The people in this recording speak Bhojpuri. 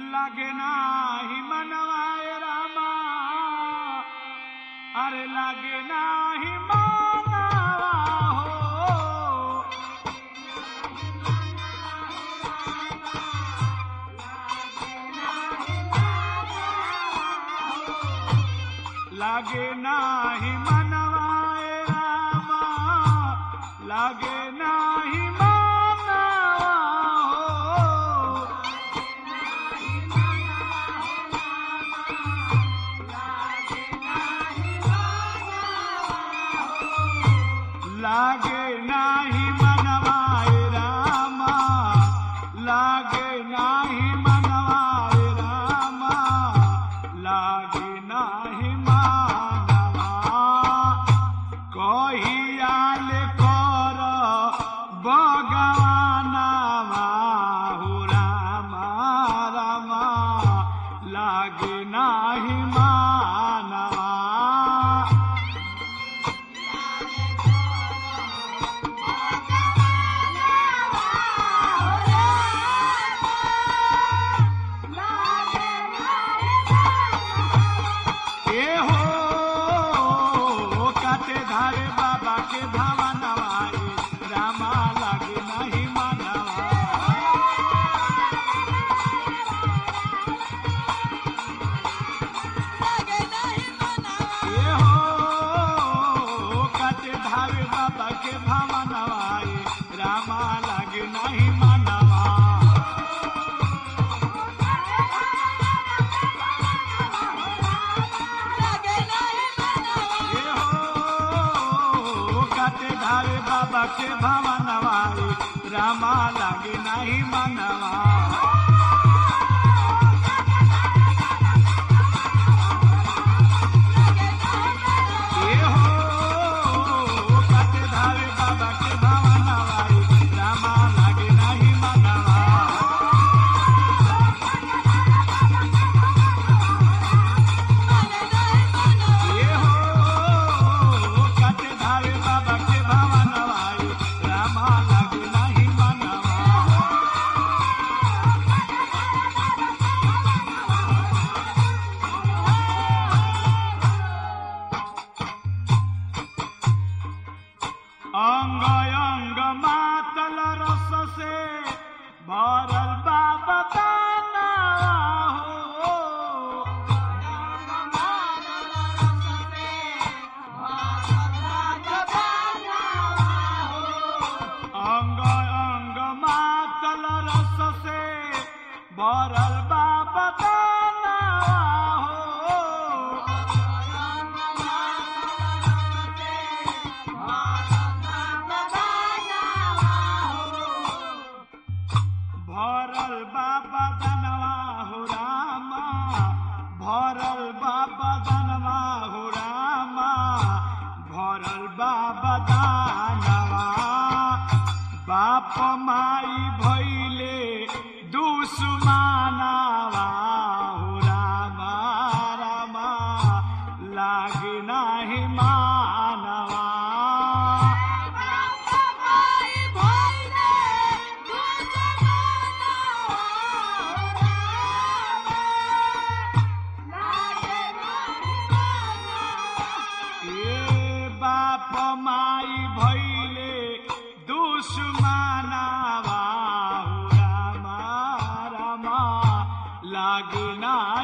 लागे नाही मनवाए रामा, अरे लागे नाही मनवा हो, लागे नाही मनवाए रामा, लागे नाही मनवा हो, लागे नाही मनवाए रामा, लागे नाही मनवाए रामा, लागे नाही मनवा कहियाले कर भगवानवा हो रामा रामा, लागे नाही मनवा धारे बाबा के धावा नवाए रामा, लागे नहीं मनवा ये हो काटे धारे बाबा के धावा नवाए रामा, लागे नहीं मनवा धारे बाबा के भावा नवाए रामा, लागे नहीं मनवा ये हो काटे धारे बाबा के भावा नवाए रामा, लागे नहीं मनवा ये हो काटे धारे बाबा के भावा नवाए रामा, लागे नहीं मनवा अंग अंग मातल रस से भरल बाबा दाना हो, अंग अंग मातल रस से भरल बाबा दाना हो, भरल बाबा दनवा हो रामा, भरल बाबा दनवा हो रामा, भरल बाबा दानवा बाप माई भइले दुश्मनवा हो रामा रामा, लागे नाही मनवा बाप माई भइले दुश्मनवा हो रामा रामा, लागे नाही